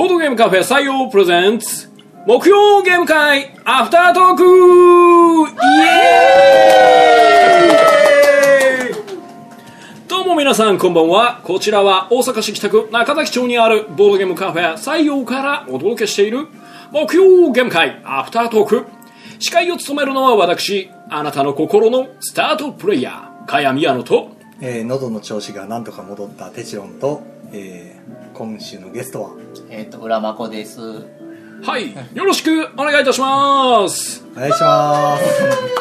ボードゲームカフェ採用プレゼンツ木曜ゲーム会アフタートークイエーイ。どうも皆さんこんばんは。こちらは大阪市北区中崎町にあるボードゲームカフェ採用からお届けしている木曜ゲーム会アフタートーク。司会を務めるのは私、あなたの心のスタートプレイヤー茅宮野と、 喉の調子がなんとか戻ったテチロンと、今週のゲストは浦真子です。 はい、よろしくお願いいたします。 お願いします。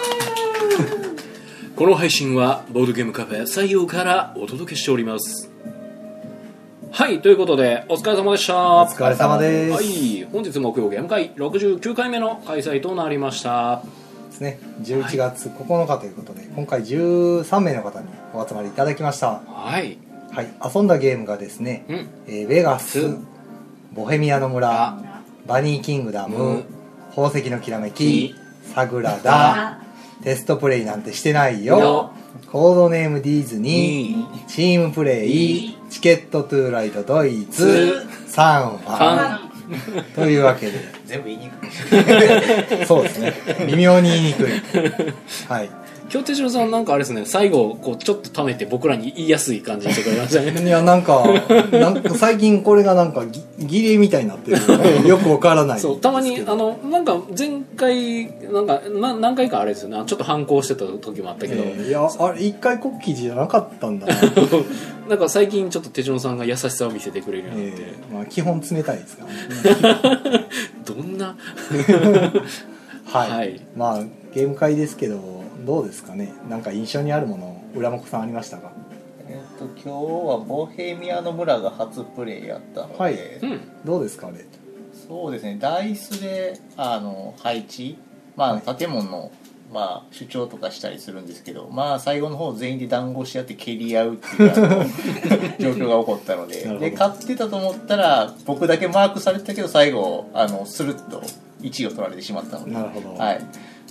この配信はボードゲームカフェ採用からお届けしております。はい、ということでお疲れ様でした。 お疲れ様です。 はい、本日木曜ゲーム会69回目の開催となりましたですね。11月9日ということで、今回13名の方にお集まりいただきました。 はい、 はい、遊んだゲームがですね、ベガス、ボヘミアの村、バニーキングダム、宝石のきらめき、サグラダ、テストプレイなんてしてないよ、コードネームディズニー、チームプレイ、チケットトゥーライトドイツ、サンファンというわけで全部言いにくいそうですね、微妙に言いにくい。はい、 今日手代さんなんかあれですね、最後こうちょっとためて僕らに言いやすい感じにしてくれましたね。 いやなんか最近これがなんか儀礼みたいになってるよくわからない。 そう、たまになんか前回なんか何回かあれですよね、ちょっと反抗してた時もあったけど、 いやあれ一回国旗じゃなかったんだな。 なんか最近ちょっと手代さんが優しさを見せてくれるようになって、 まあ、基本冷たいですからね。 どんなはい、 はい、 まあゲーム会ですけどどうですかね。なんか印象にあるもの浦本さんありましたか？ 今日はボヘミアの村が初プレイやったので、 はい、どうですかあれ？ そうですね、ダイスで配置、建物の、主張とかしたりするんですけど、最後の方全員で団子し合って蹴り合うっていう状況が起こったので勝ってたと思ったら僕だけマークされてたけど最後スルッと1位を取られてしまったので。 なるほど、 はい、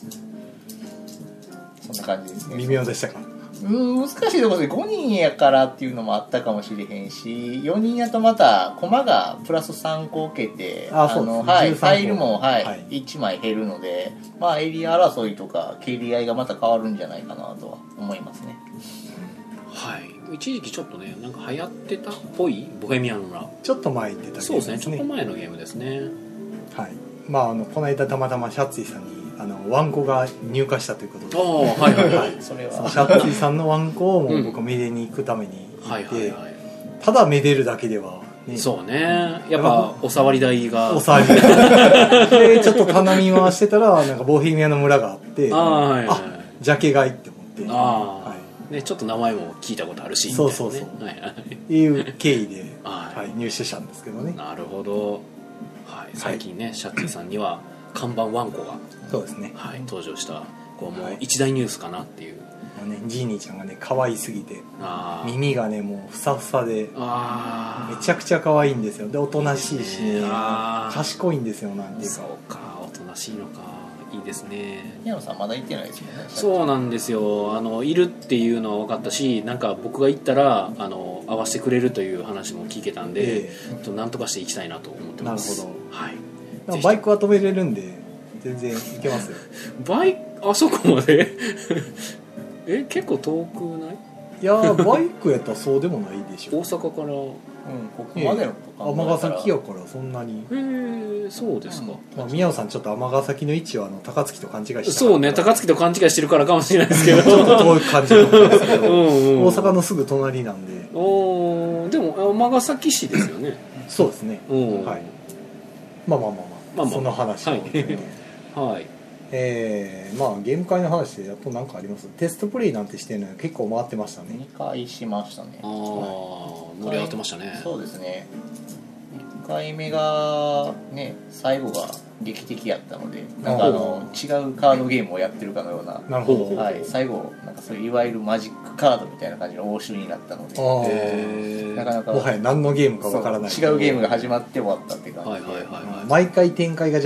そんな感じですね。 微妙でしたか？ 難しいところで5人やからっていうのもあったかもしれへんし、4人やとまた駒がプラス3個受けてタイルも、1枚減るので、エリア争いとか蹴り合いがまた変わるんじゃないかなとは思いますね。 はい、一時期ちょっとねなんか流行ってたっぽいボヘミアンの村、 ちょっと前に出たゲームですね。 そうですね、ちょっと前のゲームですね。 はい、この間たまたまシャッツィさんにワンコが入荷したということで、 はいはいはいそれはシャッツィさんのワンコをもう僕めでに行くために行って、ただめでるだけでは、ね、 そうね、やっぱお触り台がお触り台でちょっと頼み回してたらなんかボヘミアの村があって、ジャケ買いって思って、 ね、ちょっと名前も聞いたことあるし、 そうそうそう、っていう経緯で、入手したんですけどね。 なるほど、最近ね、シャッツィさんには看板ワンコがそうですね、 登場した、こうもう一大ニュースかなっていう、 ジーニーちゃんがね可愛すぎて、耳がねもうふさふさでめちゃくちゃ可愛いんですよ。でおとなしいしね、賢いんですよ。なんていうか、 そうか、おとなしいのか、いいですね。 宮野さんまだ行ってないですよね。 そうなんですよ、いるっていうのは分かったし、なんか僕が行ったら会わせてくれるという話も聞けたんで、なんとかして行きたいなと思ってます。なるほど、はい、 バイクは止めれるんで全然行けますよ。 バイクあそこまで結構遠くない？ いやバイクやったらそうでもないでしょ。 大阪からここまでのとか尼崎やからそんなに。 そうですか。 宮野さんちょっと尼崎の位置は高槻と勘違いしてた。 そうね、高槻と勘違いしてるからかもしれないですけどちょっと遠い感じなんですけど大阪のすぐ隣なんで。 でも尼崎市ですよね。 そうですね、はい、その話を、はいゲーム会の話でやっと何かあります？テストプレイなんてしてるの結構回ってましたね。 2回しましたね。 盛り上がってましたね。 そうですね、1回目がね最後が劇的やったので、なんか違うカードゲームをやってるかのような。 なるほど、 最後なんかそういういわゆるマジックカードみたいな感じの応酬になったので、なかなかもはや何のゲームかわからない。 違うゲームが始まって終わったって感じで、 毎回展開がじゃあ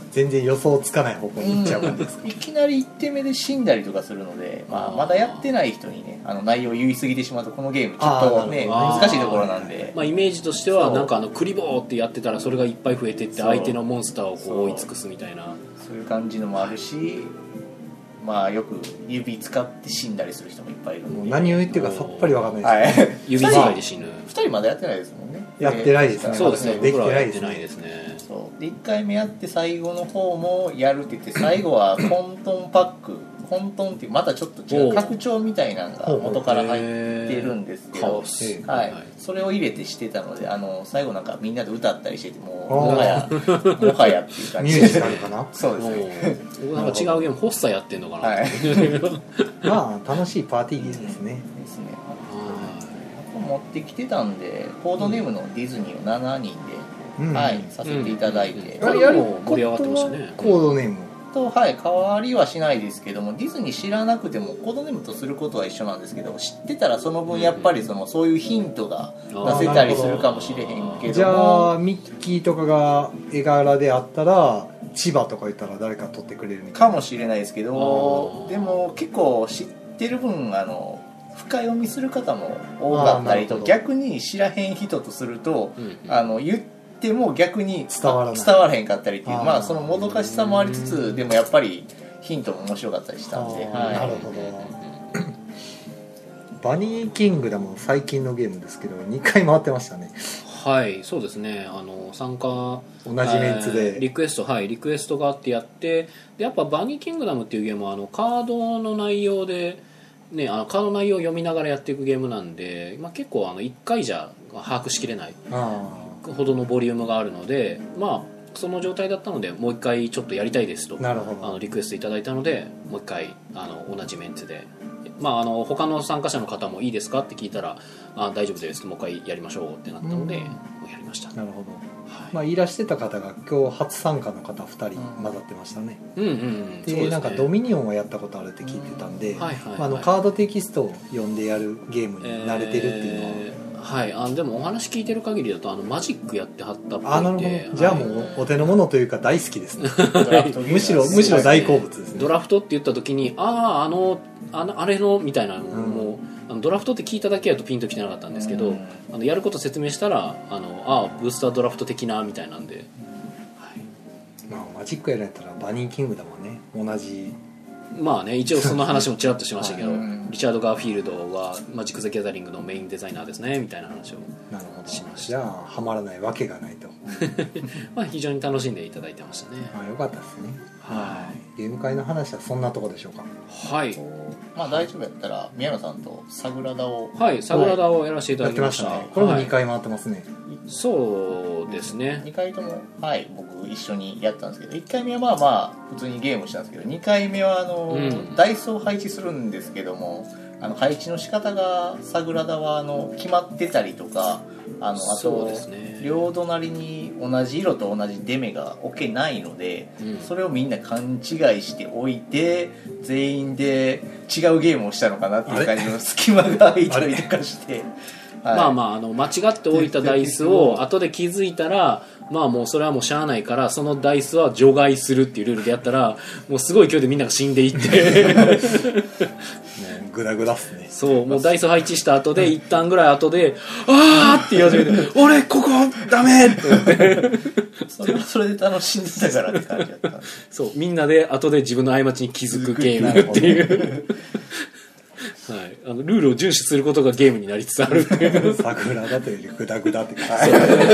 全然予想つかない方向に行っちゃう感じですか。 いきなり1手目で死んだりとかするので、まだやってない人にね内容を言い過ぎてしまうとこのゲームちょっとね難しいところなんで、 イメージとしてはなんかクリボーってやってたらそれがいっぱい増えてって相手のモンスターをこう追い尽くすみたいな、 そういう感じのもあるし、よく指使って死んだりする人もいっぱいいるので、 何を言ってるかさっぱりわかんないですね。 指使いで死ぬ。 2人まだやってないですもんね。 やってないですね。 そうですね、 でき僕らはやてないですね。 ってないですね。 そうで1回目やって最後の方もやるって言って、最後は混沌パック混沌っていうまたちょっと違う拡張みたいなのが元から入ってるんですけど、それを入れてしてたので、最後なんかみんなで歌ったりしてて、もはやっていう感じでミュージカルかな。 そうですね。 僕なんか違うゲームホッサやってんのかな、 楽しいパーティーゲームですね。 ですね。持ってきてたんで、コードネームのディズニーを7人で、させていただいて、 あれも盛り上がってましたね。 コードネームと変わりはしないですけども、ディズニー知らなくてもコードネームとすることは一緒なんですけど、知ってたらその分やっぱりそういうヒントが出せたりするかもしれへんけども、 じゃあミッキーとかが絵柄であったら千葉とか言ったら誰か取ってくれるみたいなかもしれないですけど、でも結構知ってる分深読みする方も多かったりと、逆に知らへん人とすると、言っても逆に伝わらへんかったりっていう、そのもどかしさもありつつ、でもやっぱりヒントも面白かったりしたんで、 なるほど。バニーキングダム最近のゲームですけど2回回ってましたね。 はい、そうですね。参加同じメンツで、 リクエストがあってやって、でやっぱバニーキングダムっていうゲームはカードの内容でね、カードの内容を読みながらやっていくゲームなんで、結構1回じゃ把握しきれないほどのボリュームがあるので、その状態だったのでもう一回ちょっとやりたいですとリクエストいただいたので、もう一回同じメンツで、他の参加者の方もいいですかって聞いたら、大丈夫です、もう一回やりましょうってなったので、もうやりました。 なるほど。いらしてた方が今日初参加の方2人混ざってましたね。でなんかドミニオンはやったことあるって聞いてたんで、カードテキストを読んでやるゲームに慣れてるっていうのは、 でもお話聞いてる限りだとマジックやってはったっぽいんで、 じゃあもうお手の物というか大好きですね。むしろ大好物ですね。 ドラフトって言った時にあれのみたいなのも、ドラフトって聞いただけやとピンときてなかったんですけど、やること説明したらブースタードラフト的なみたいなんで、 マジックやられたらバニーキングダムはね同じ、 一応その話もちらっとしましたけど、リチャード・ガーフィールドはマジック・ザ・ギャザリングのメインデザイナーですねみたいな話をしました。 じゃあハマらないわけがないと非常に楽しんでいただいてましたね。 よかったですね。ゲーム会の話はそんなとこでしょうか。 大丈夫やったら宮野さんとサグラダをサグラダをやらせていただきました。 これも2回回ってますね。 そうですね、 2回とも僕一緒にやったんですけど、1回目は普通にゲームしたんですけど、2回目はダイスを配置するんですけども、配置の仕方がサグラダは決まってたりとか、あと両隣に同じ色と同じ出目が置けないので、それをみんな勘違いしておいて全員で違うゲームをしたのかなっていう感じの隙間が空いたりとかして間違っておいたダイスを後で気づいたら、もうそれはもうしゃあないから、そのダイスは除外するっていうルールでやったら、もうすごい勢いでみんなが死んでいってグダグダっすね。 そう、もうダイス配置した後で一旦ぐらい後であーって言い始めて俺ここダメって言ってそれはそれで楽しんでたからって感じだったそう、みんなで後で自分の過ちに気づくゲームっていうルールを遵守することがゲームになりつつあるっていう桜だというよりグダグダって感じ、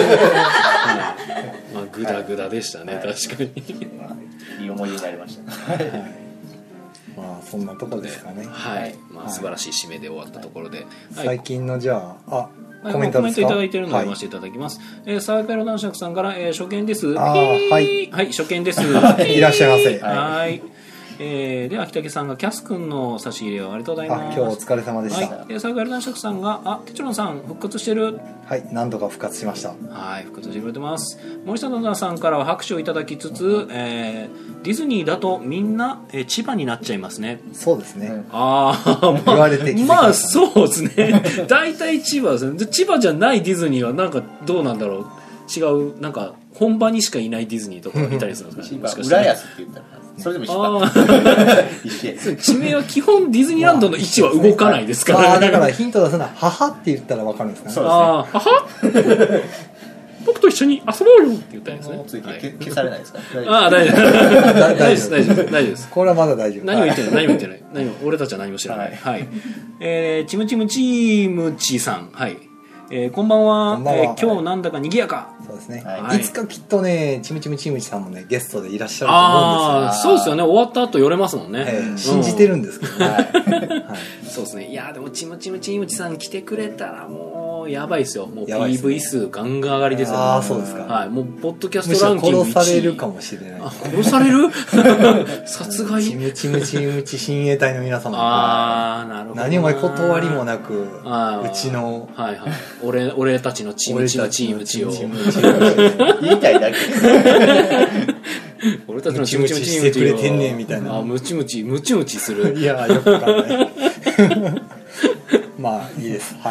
グダグダでしたね、確かにいい思い出になりましたそんなとこですかね。 素晴らしい締めで終わったところで、 最近のじゃあコメントいただいているのを読ませていただきます。サーベロ男爵さんから、初見です。初見です。 いらっしゃいませ。 で秋竹さんがキャス君の差し入れをありがとうございます。 今日お疲れ様でした。 サーベロ男爵さんがテチロンさん復活してる。 何度か復活しました。 復活してくれてます。森下野さんからは拍手をいただきつつ、ディズニーだとみんな、千葉になっちゃいますね。 そうですね。 言われて気づきましたね。そうですね。大体千葉ですね。千葉じゃないディズニーはなんかどうなんだろう。 違うなんか本場にしかいないディズニーとかいたりするんですかね。もしかして浦安って言ったらそれでも一緒か一緒。 地名は基本ディズニーランドの位置は動かないですからね。 だからヒント出すのは母って言ったら分かるんですかね。 そうですね。 母僕と一緒に遊ぼうよって言ったんですね。 つい消されないですか。 大丈夫大丈夫大丈夫です。 これはまだ大丈夫。 何も言ってない俺たちは何も知らない。はい。チムチムチームチさん、はい。こんばんは。今日なんだか賑やか。 そうですね。 はい、 いつかきっとね、チムチムチムチさんもねゲストでいらっしゃると思うんですよ。 そうですよね。終わった後寄れますもんね。 信じてるんですけど。はい。 そうですね。いやでもチムチムチムチさん来てくれたらもうやばいですよ。もう PV 数ガンガン上がりですよ。 ああそうですか。 はい。もうポッドキャストランキング1位。 殺されるかもしれない。 殺される？殺害？ チムチムチムチ親衛隊の皆様。 なるほど。 何も断りもなくうちのはいはい。俺たちのチムチムチームチを言いたいだけ。 俺たちのチムチムチームチをしてくれてんねんみたいな。 ムチムチする。 いやよくわかんない。まあいいです。はい。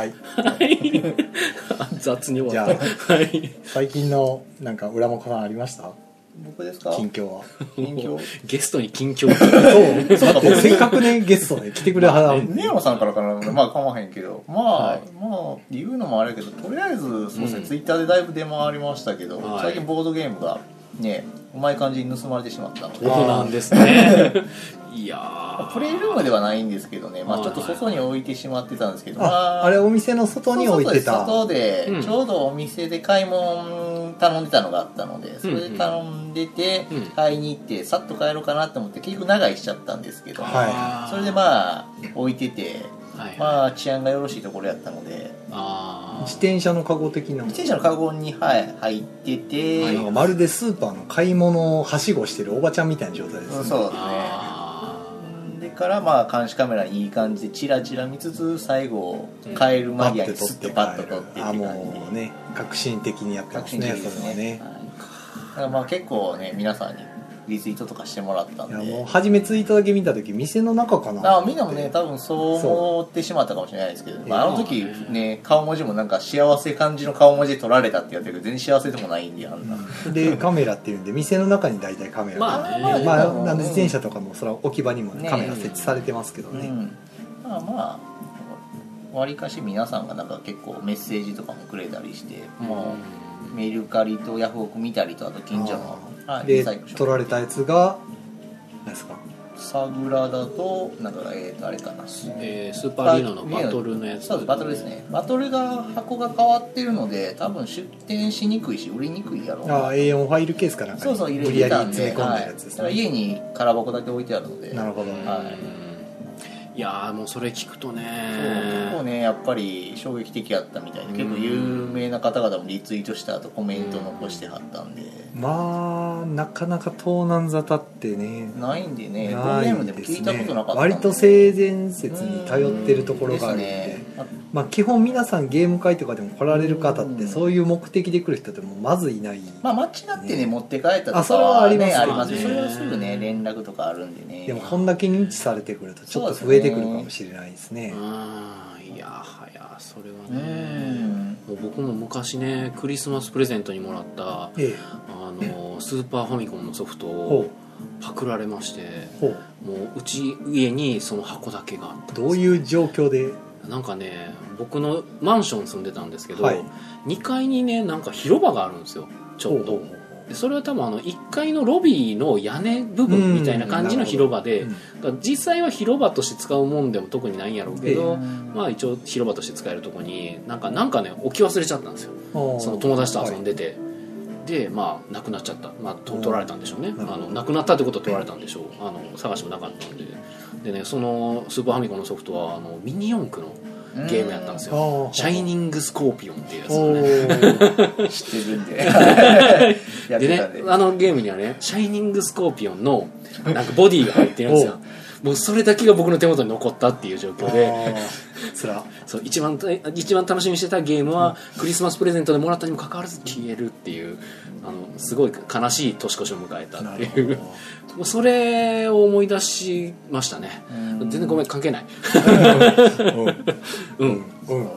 雑に終わった。はい。 最近のなんか浦本さんありました？ 僕ですか？ 近況は。 近況？ ゲストに近況。 そう。だってせっかくねゲストね来てくれはる。 ネオさんからかな、まあ構わへんけど、まあ言うのもあれやけど、とりあえずそうですね、ツイッターでだいぶ出回りましたけど、最近ボードゲームがねうまい感じに盗まれてしまったので。 そうなんですね。いやプレイルームではないんですけどね、まあちょっと外に置いてしまってたんですけど、 あれお店の外に置いてた。 外でちょうどお店で買い物頼んでたのがあったので、それで頼んでて買いに行ってさっと帰ろうかなと思って結局長居しちゃったんですけど、それでまあ置いてて、まあ治安がよろしいところやったので、 自転車のカゴ的な。 自転車のカゴに入ってて、 なんかまるでスーパーの買い物をはしごしてるおばちゃんみたいな状態ですね。 そうですね。でからまあ監視カメラにいい感じでチラチラ見つつ最後帰る間際にスッとパッと撮ってって感じで、 もうね革新的にやってますね。それはね。 だからまあ結構ね皆さんにリツイートとかしてもらったんで、 もう初めツイートだけ見た時店の中かな。 みんなもね多分そう思ってしまったかもしれないですけど、あの時ね顔文字もなんか幸せ感じの顔文字で撮られたってやってるけど全然幸せでもないんで、あんなでカメラっていうんで店の中に大体カメラまあ自転車とかもそれは置き場にもカメラ設置されてますけどね。 まあわりかし皆さんがなんか結構メッセージとかもくれたりして、もうメルカリとヤフオク見たりと、あと近所ので撮られたやつが何ですか？ サグラダとなんかあれかな、 スーパーリーノのバトルのやつ。 そうです、バトルですね。バトルが箱が変わってるので多分出店しにくいし売りにくいやろうな。 A4 ファイルケースかなんかに入れてたんで、 無理やり詰め込んだやつですね。 だから家に空箱だけ置いてあるので。 なるほど。 いやもうそれ聞くとね、 結構ねやっぱり衝撃的やったみたいで、結構有名な方々もリツイートした後コメント残してはったんで、 まあなかなか盗難沙汰ってねないんでね、ボードゲームでも聞いたことなかったんで、 割と性善説に頼ってるところがあるんで、まあ基本皆さんゲーム会とかでも来られる方ってそういう目的で来る人ってもまずいない、 まあ間違ってね持って帰ったとかそれはありますね。それはすぐね連絡とかあるんでね。 でもこんだけ認知されてくるとちょっと増えてくるかもしれないですね。 いやはやそれはね、もう僕も昔ねクリスマスプレゼントにもらった、スーパーファミコンのソフトをパクられまして、もううち家にその箱だけがあったんです。 どういう状況で？ なんかね僕のマンション住んでたんですけど、2階にねなんか広場があるんですよちょっと。でそれは多分1階のロビーの屋根部分みたいな感じの広場で、実際は広場として使うもんでも特にないんやろうけど、まあ一応広場として使えるとこになんかね置き忘れちゃったんですよ。その友達と遊んでて、でまあなくなっちゃった、取られたんでしょうね。なくなったってことは取られたんでしょう。探してもなかったんで。でねそのスーパーファミコンのソフトはミニ四駆のゲームやったんですよ。シャイニングスコーピオンっていうやつをね知ってるんででねゲームにはねシャイニングスコーピオンのなんかボディが入ってるんですよ。もうそれだけが僕の手元に残ったっていう状況でそう一番楽しみにしてたゲームはクリスマスプレゼントでもらったにもかかわらず消えるっていうすごい悲しい年越しを迎えたっていうもうそれを思い出しましたね。全然ごめん関係ない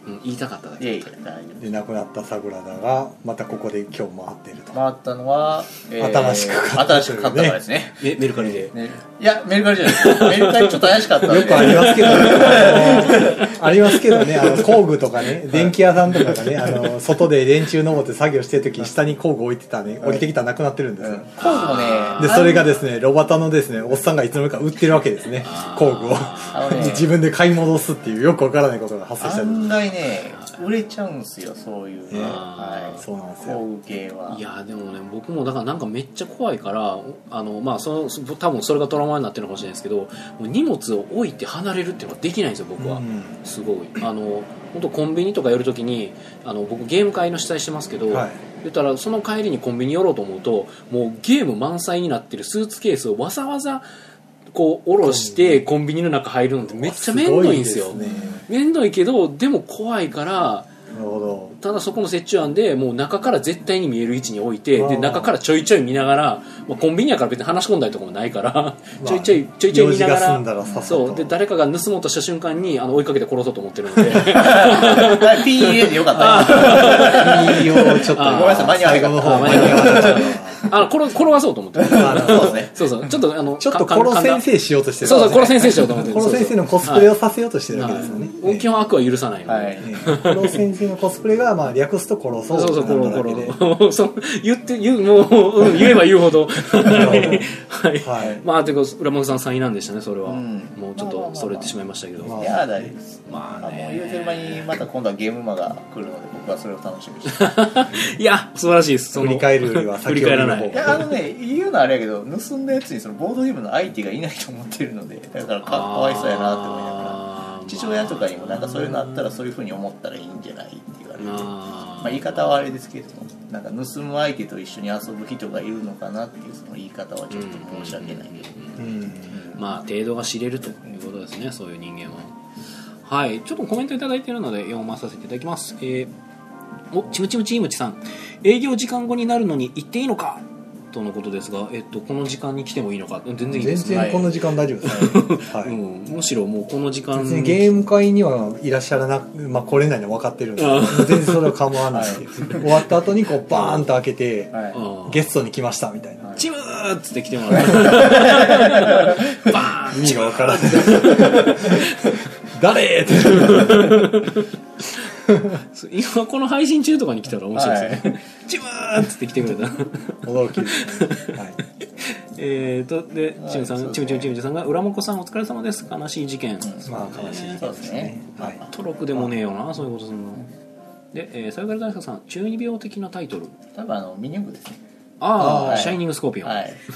言いたかっただけ。 いやいや大丈夫で亡くなった桜田がまたここで今日回っていると。 回ったのは、 新しく買った新しく買ったからですね。 メルカリで。 ねいやメルカリじゃないです。メルカリちょっと怪しかったんで。 よくありますけどね。ありますけどね、工具とかね、電気屋さんとかがね、外で電柱登って作業してるとき、下に工具置いてたね、降りてきたらなくなってるんですよ。 工具もね、 で、それがですね、ロバタのですね、おっさんがいつの間にか売ってるわけですね、工具を。自分で買い戻すっていう、よくわからないことが発生したり。 案外ね、売れちゃうんすよ、そういうね。はい。 そうなんですよ。 工具系は。 いやでもね、僕もだからなんかめっちゃ怖いから、まあ多分それがトラウマになってるのかもしれないですけど、もう荷物を置いて離れるっていうのができないんですよ、僕は。すごい。本当コンビニとか寄るときに、僕ゲーム会の主催してますけど、 はい、 言ったらその帰りにコンビニ寄ろうと思うと、もうゲーム満載になってるスーツケースをわざわざこう下ろしてコンビニの中入るのってめっちゃめんどいんですよ。めんどいけどでも怖いから、 なるほど。 ただそこの折衷案でもう中から絶対に見える位置に置いて、で中からちょいちょい見ながら、まあ、コンビニやから別に話し込んだりとかもないから、ちょいちょい見ながら、そうで誰かが盗もうとした瞬間に追いかけて殺そうと思ってるので PA でよかった PA をちょっとごめんなさい、間に合わなかった間に合わなかった転がそうと思ってそうですね。 そうちょっとコロ先生しようとしてる。 そうコロ先生しようと思ってる。 コロ先生のコスプレをさせようとしてるわけですよね。 基本悪は許さないので、 コロ先生のコスプレがまあ略すとコロソそうコロ言えば言うほどはい、まあていうか浦本さん3位なんでしたね、それは。もうちょっとそれてしまいましたけど、 いや大丈夫です。まあね、言うてる間にまた今度はゲームマが来るので、僕はそれを楽しみにしていや素晴らしいです。 振り返るよりは振り返らない。 いや言うのはあれやけど、盗んだやつにそのボードゲームの相手がいないと思ってるので、だからかわいそうやなって思いながら、父親とかにもなんかそういうのあったらそういう風に思ったらいいんじゃないって言われて、まあ言い方はあれですけれども、なんか盗む相手と一緒に遊ぶ人がいるのかなっていうその言い方はちょっと申し訳ないけど、 まあ程度が知れるということですね、そういう人間は。はい、ちょっとコメントいただいているので読まさせていただきます。チムチムチームチさん、営業時間後になるのに行っていいのかとのことですが、この時間に来てもいいのか。全然いいです。 全然この時間大丈夫です、はいむしろもうこの時間にゲーム会にはいらっしゃらなく、まあ、来れないのは分かってるんで全然それは構わない、終わった後にこうバーンと開けて、ゲストに来ましたみたいな、 チムーっつって来てもらうバーン、 意味が分からない誰って今この配信中とかに来たら面白いですね、チムーっつって来てくれた驚きですね、はいでチムさんが浦本さんお疲れ様です、悲しい事件。 まあ悲しい事件ですね。 トロクでもねえよな、そういうことするの。で、サイカル大輔さん、中二病的なタイトル。 多分ミニ四駆ですね。 シャイニングスコーピオン。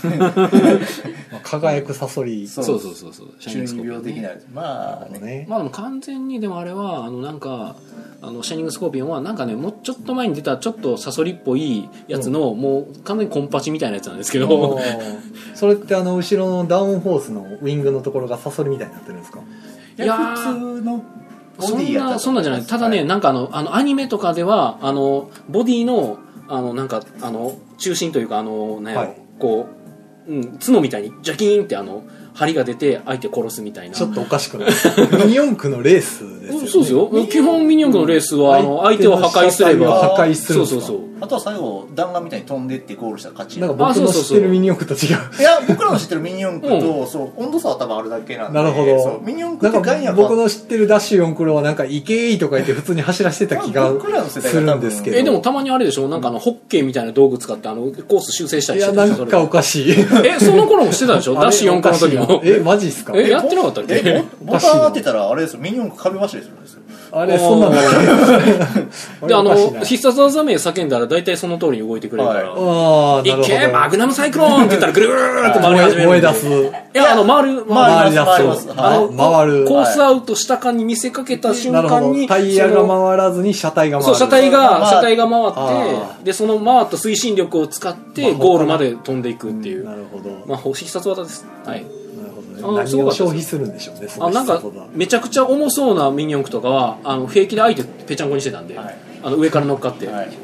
輝くサソリ。 そう。 中二病的なやつ。まあね。まあでも完全にでもあれはなんかシャイニングスコーピオンはなんかね、もうちょっと前に出たちょっとサソリっぽいやつの、もう完全にコンパチみたいなやつなんですけど。 それって後ろのダウンフォースのウィングのところがサソリみたいになってるんですか？ いや普通のボディやったそんなじゃない。ただね、なんかアニメとかではボディのなんか中心というかこう、角みたいにジャキーンって針が出て相手殺すみたいな。 ちょっとおかしくないミニ四駆のレースですよね。 そうですよ。基本ミニ四駆のレースは相手を破壊すれば破壊するんですか。 そうあとは最後弾丸みたいに飛んでってゴールしたら勝ち。 なんか僕の知ってるミニ四駆と違う。 いや僕らの知ってるミニ四駆と、そう温度差は多分あるだけなんで。 なるほど。 ミニ四駆って概念は僕の知ってるダッシュ4クロはなんかイケーとか言って普通に走らせてた気がするんですけど。 でもたまにあれでしょ、なんかホッケーみたいな道具使ってコース修正したりしてた。いやなんかおかしい。 その頃もしてたでしょダッシュ4クロの時も。 マジっすか。 やってなかったっけ？ ボタン当てたらあれですよ、ミニ四駆壁走りするんですよ。 あれそんなんだっけ？で必殺技名叫んだら大体その通りに動いてくれるから、いけマグナムサイクローンって言ったらぐるぐるって回り始める。 燃え出す。いや回り出す。回る。 コースアウトしたかに見せかけた瞬間にタイヤが回らずに車体が回る。 そう車体が回って、でその回った推進力を使ってゴールまで飛んでいくっていう。なるほど。まあ必殺技です。はい。 何を消費するんでしょうね。 なんかめちゃくちゃ重そうなミニ四駆とかは平気で相手ぺちゃんこにしてたんで、上から乗っかって、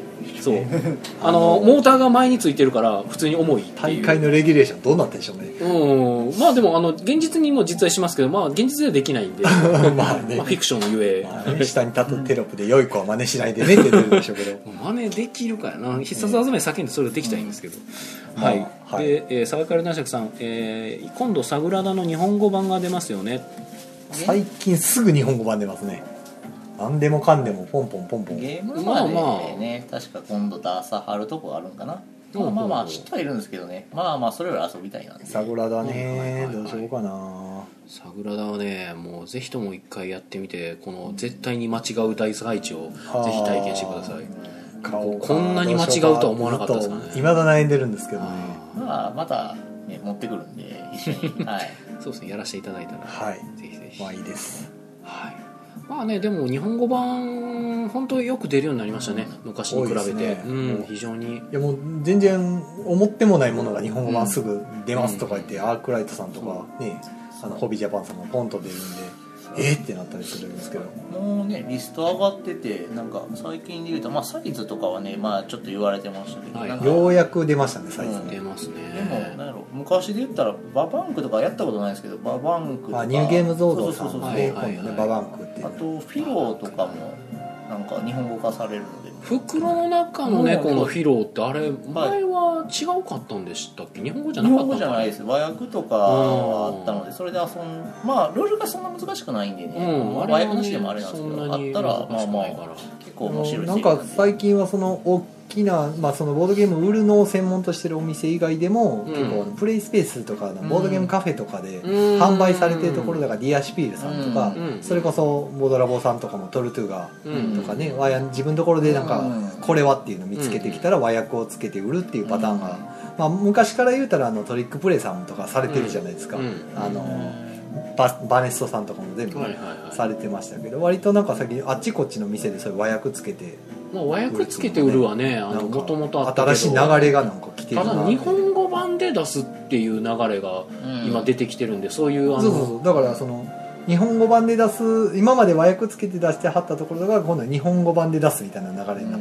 そうモーターが前についてるから普通に重いっていう大会のレギュレーションどうなってんでしょうね。 まあでも現実にも実在しますけど、まあ現実ではできないんでまあね、 まあフィクションゆえ、 まあね、下に立つテロップで良い子は真似しないでねって出るでしょうけど真似できるからな、必殺技名叫んでそれができたらいいんですけど、 うんはい、 まあはい、 でサバカル男爵さん、今度サグラダの日本語版が出ますよね。 最近すぐ日本語版出ますね。何でもかんでもポンポンポンポン。 ゲームまでね、確か今度出さはるとこあるんかな。まあ知ってはいるんですけどね、まあそれより遊びたいなんで。 サグラダね、どうしようかな。 サグラダはね、もうぜひとも一回やってみて、この絶対に間違うダイス配置をぜひ体験してください。こんなに間違うとは思わなかったですからね。 未だ悩んでるんですけどね。 まあまたね持ってくるんで一緒にはいそうですね、やらせていただいたら、 はい、 ぜひぜひ。 まあいいです。 はい。まあね、でも日本語版本当によく出るようになりましたね、昔に比べて、ね、非常に。いやもう全然思ってもないものが日本語版すぐ出ますとか言って、アークライトさんとかね、ホビージャパンさんもポンと出るんでってなったりするんですけど、 もうねリスト上がってて、なんか最近で言うと、まあ、サイズとかはね、まあ、ちょっと言われてましたけど、 はい、 ようやく出ましたねサイズ、 出ますね。 でもなんやろ、昔で言ったらババンクとかやったことないですけど、ババンクとかニューゲームゾードさんそうで今度ねババンクっていう、 あとフィローとかもなんか日本語化されるので、 袋の中のね、このフィローってあれ前は違うかったんでしたっけ？日本語じゃなかったのかな？ 日本語じゃないです。和訳とかあったので、それでまあルールがそんな難しくないんでね、和訳なしでもあれなんですけど、あったらまあまあ結構面白いです。 なんか最近はその大きな、まあ、そのボードゲーム売るのを専門としてるお店以外でも、結構プレイスペースとかのボードゲームカフェとかで販売されてるところだから、ディアシュピールさんとか、それこそボードラボさんとかもトルトゥーガとかね、自分のところでなんかこれはっていうのを見つけてきたら和訳をつけて売るっていうパターンが、まあ、昔から言うたらトリックプレイさんとかされてるじゃないですか、バネストさんとかも全部されてましたけど、割となんか先あっちこっちの店でそういう和訳つけて、 まあ、和訳つけて売るはね、もともとあったけど新しい流れがなんか来てるな。 ただ日本語版で出すっていう流れが今出てきてるんで、そういうそうだからその日本語版で出す、今まで和訳つけて出してはったところが今度は日本語版で出すみたいな流れになって、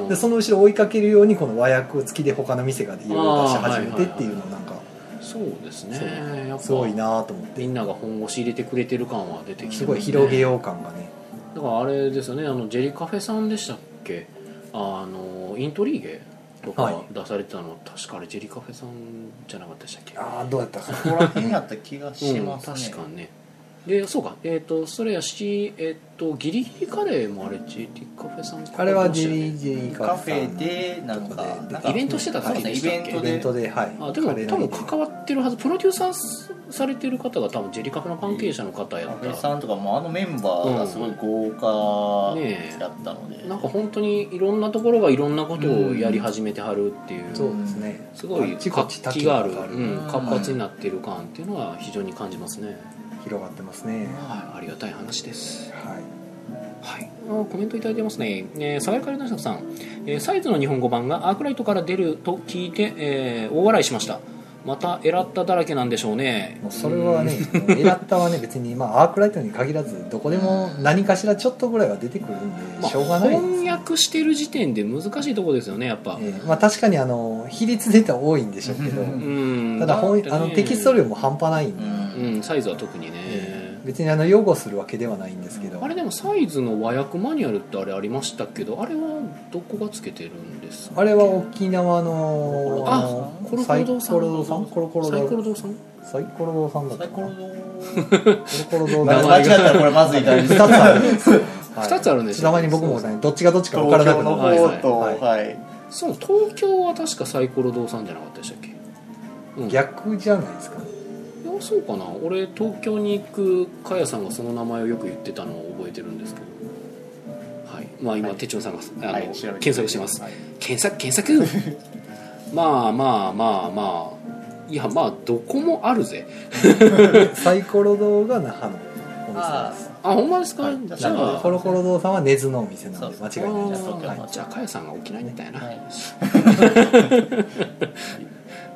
でその後ろ追いかけるようにこの和訳付きで他の店がいろいろ出し始めてっていうのをなんか、 そうですね、やっぱすごいなと思って、 みんなが本腰入れてくれてる感は出てきてますね。 すごい広げよう感がね。 だからあれですよね、ジェリカフェさんでしたっけ、イントリーゲとか出されてたの、確かあれジェリカフェさんじゃなかったでしたっけ。 どうやったかそこら辺やった気がしますね、 確かね。でそうか、それやし、ギリギリカレーもあれジェリカフェさん、 あれはジェリカフェでなんかイベントしてた時でしたっけ。 イベントで、はい。 でも多分関わってるはず、プロデューサーされてる方が多分ジェリカフェの関係者の方やった。 カフェさんとかもメンバーがすごい豪華だったので、 なんか本当にいろんなところがいろんなことをやり始めてはるっていう、 そうですね、 すごい活気がある、活発になってる感っていうのは非常に感じますね。 広がってますね、 はい、ありがたい話です。 はい、 はい、コメントいただいてますね。サガリカルナシャさん、サイズの日本語版がアークライトから出ると聞いて、大笑いしました。またエラッタだらけなんでしょうね。 もうそれはね、エラッタはね別に、アークライトに限らずどこでも何かしらちょっとぐらいは出てくるんで、しょうがないです、 翻訳してる時点で難しいところですよね、やっぱ。 確かに比率で言ったら多いんでしょうけど、ただテキスト量も半端ないんで、 サイズは特にね、 別に擁護するわけではないんですけど、 あれでもサイズの和訳マニュアルってあれありましたけど、あれはどこがつけてるんですか。 あれは沖縄のコロコロ堂さん、 コロコロ堂さんサイコロ堂さんだったかな、コロコロ堂間違ったらこれまずいから 2つあるんです 2つあるんですよ。 たまに僕もね、どっちがどっちか分からなくなる。 東京の方と、はいそう、東京は確かサイコロ堂さんじゃなかったでしたっけ。 逆じゃないですかね。 いや、そうかな。俺東京に行くかやさんがその名前をよく言ってたのを覚えてるんですけど、はい、まあ今手帳さんが検索してます、検索まあいや、どこもあるぜサイコロ堂が那覇のお店です。 ほんまですか。じゃあコロコロ堂さんは根津のお店なので間違いないです。 じゃあかやさんが沖縄にいたやな。はい、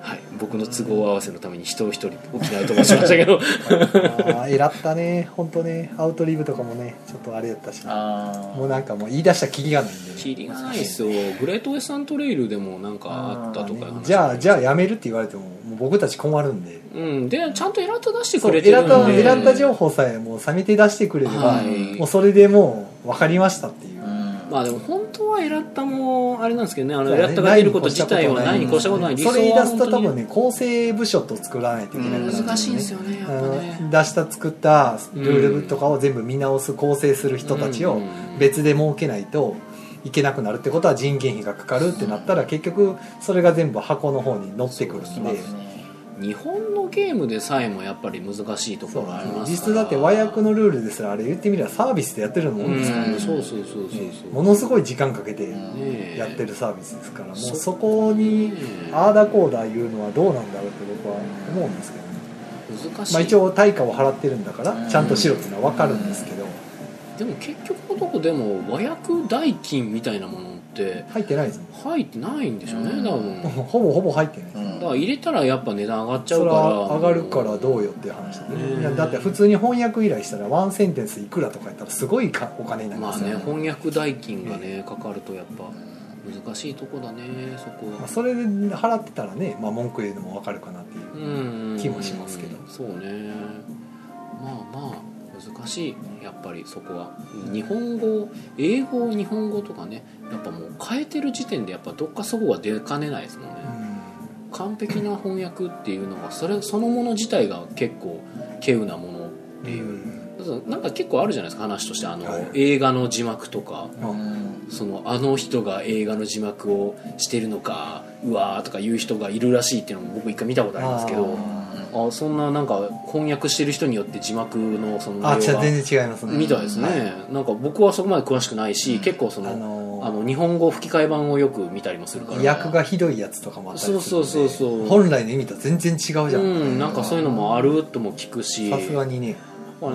僕の都合合わせのために人を一人沖縄に飛ばしましたけど偉ったね本当ね。アウトリブとかもねちょっとあれやったし、もうなんかもう言い出したきりがないんで、ね、 キリがないですよ。グレートウエスタントレイルでもなんかあったとかいう話、 じゃあやめるって言われてももう僕たち困るんで、 でちゃんとエラッタ出してくれてるんで、 エラッタ情報さえもう冷めて出してくれれば、もうそれでもう分かりましたっていう、 まあでも本当はエラッタもあれなんですけどね、エラッタが出ること自体はないに越したことない。 それ言い出すと多分ね構成部署と作らないといけないから、 難しいんですよねやっぱね。 作ったルールとかを全部見直す構成する人たちを別で設けないといけなくなるってことは人件費がかかるってなったら結局それが全部箱の方に乗ってくるんで、 日本のゲームでさえもやっぱり難しいところがありますから、 実質だって和訳のルールですらあれ言ってみればサービスでやってるもんですからね。 そうものすごい時間かけてやってるサービスですから、もうそこにああだこうだ言うのはどうなんだろうって僕は思うんですけどね。 難しい。 まあ、一応対価を払ってるんだからちゃんとしろっていうのは分かるんですけど、 でも結局のとこでも和訳代金みたいなものって入ってないですもん。 入ってないんでしょうね、多分ほぼ入ってないです、 だから入れたらやっぱ値段上がっちゃうそれからは上がるからどうよっていう話で、いやだって普通に翻訳依頼したらワンセンテンスいくらとか言ったらすごいお金になりますよね。 翻訳代金がねかかるとやっぱ難しいとこだねそこは。 それで払ってたらね、文句言うのも分かるかなっていう気もしますけど、 そうね。難しいやっぱりそこは。日本語英語日本語とかねやっぱもう変えてる時点でやっぱどっかそこが出かねないですもんね、完璧な翻訳っていうのはそのもの自体が結構稀有なものっていう、なんか結構あるじゃないですか話として映画の字幕とか、あの人が映画の字幕をしてるのかうわーとか言う人がいるらしいっていうのも僕一回見たことありますけど、そんななんか翻訳してる人によって字幕のその内容が全然違いますねみたいですね、なんか僕はそこまで詳しくないし、結構日本語吹き替え版をよく見たりもするから訳がひどいやつとかもあったりするんで、 そう本来の意味と全然違うじゃん、 なんかそういうのもあるとも聞くし、 さすがにね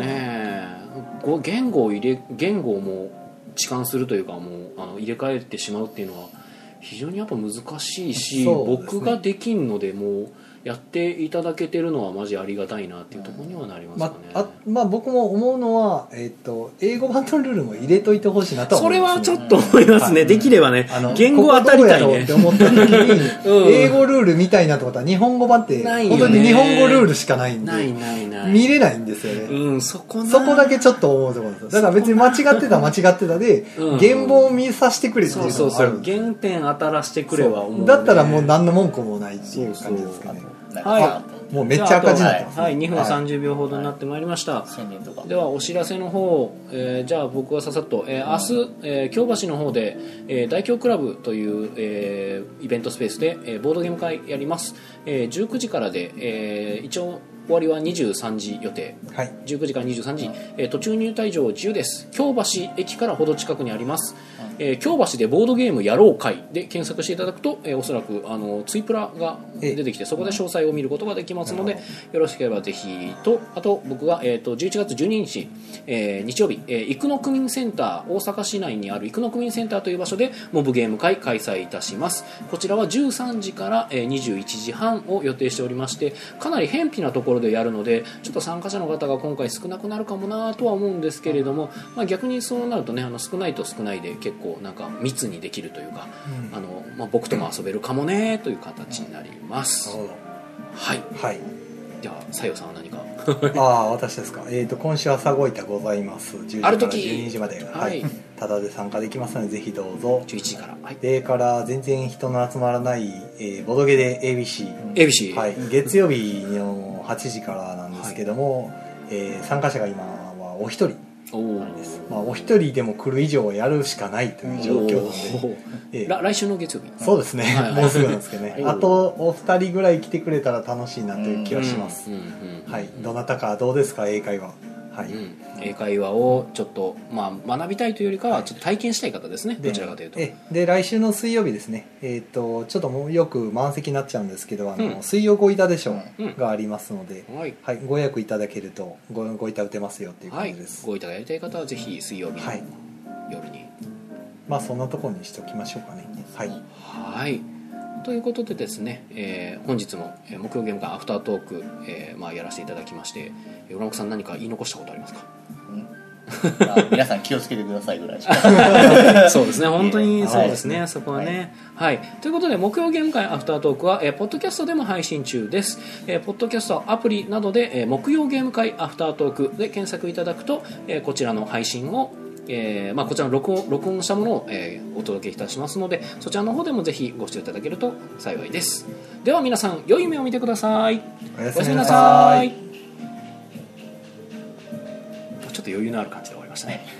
言語をもう置換するというかもう入れ替えてしまうっていうのは非常にやっぱ難しいし、僕ができんのでもうやっていただけてるのはマジありがたいなっていうところにはなりますかね。 僕も思うのは、英語版のルールも入れといてほしいなとは思います、ね、 それはちょっと思いますね、できればね言語当たりたいねここどうやろうって思った時に、英語ルールみたいなと思ったら日本語版って本当に日本語ルールしかないんで見れないんですよね、そこだけちょっと思うところです。だから別に間違ってたで、原本を見させてくれっていうのがあるんです。 原点当たらせてくれは思う、 だったらもう何の文句もないっていう感じですかね。もうめっちゃ赤字になってますね。 2分30秒ほどになってまいりました、ではお知らせの方、じゃあ僕はささっと、明日、京橋の方で、大京クラブという、イベントスペースで、ボードゲーム会やります、19時からで、一応終わりは23時予定、19時から23時、途中入退場自由です。京橋駅からほど近くにあります、京橋でボードゲームやろう会で検索していただくと、おそらくツイプラが出てきて、そこで詳細を見ることができますので、よろしければぜひと、あと僕が、11月12日、日曜日、生野区民センター、大阪市内にある生野区民センターという場所でモブゲーム会開催いたします。こちらは13時から、21時半を予定しておりまして、かなり偏僻なところでやるのでちょっと参加者の方が今回少なくなるかもなとは思うんですけれども、逆にそうなるとね、少ないと少ないで結構なんか密にできるというか、僕とも遊べるかもねという形になります、はい、では西洋さんは何か私ですか、今週朝ごいたございます。10時から12時まで、ただで参加できますのでぜひどうぞ。 11時から、 でから全然人の集まらない、ボドゲで ABC、月曜日の8時からなんですけども、参加者が今はお一人なんです。お一人でも来る以上はやるしかないという状況なので、 来週の月曜日、 そうですね、もうすぐなんですけどねあとお二人ぐらい来てくれたら楽しいなという気がします。どなたかどうですか、英会話。 英会話をちょっと、学びたいというよりかはちょっと体験したい方ですね、どちらかというと。 で来週の水曜日ですね、ちょっともうよく満席になっちゃうんですけど、水曜ごいたでしょがありますので、ご予約いただけるとごいた打てますよっていう感じです。 ごいたがやりたい方はぜひ水曜日の夜に、 そんなところにしておきましょうかね。 ということでですね、本日も木曜ゲーム会アフタートーク、やらせていただきまして、浦本さん何か言い残したことありますか？ 皆さん気をつけてくださいぐらいしかそうですね、本当にそうですね、そこはね、はい、ということで木曜ゲーム会アフタートークは、ポッドキャストでも配信中です。ポッドキャストアプリなどで、木曜ゲーム会アフタートークで検索いただくと、こちらの配信をこちらの録音したものを、お届けいたしますので、そちらの方でもぜひご視聴いただけると幸いです。では皆さん良い夢を見てください。 おやすみなさい。 ちょっと余裕のある感じで終わりましたね。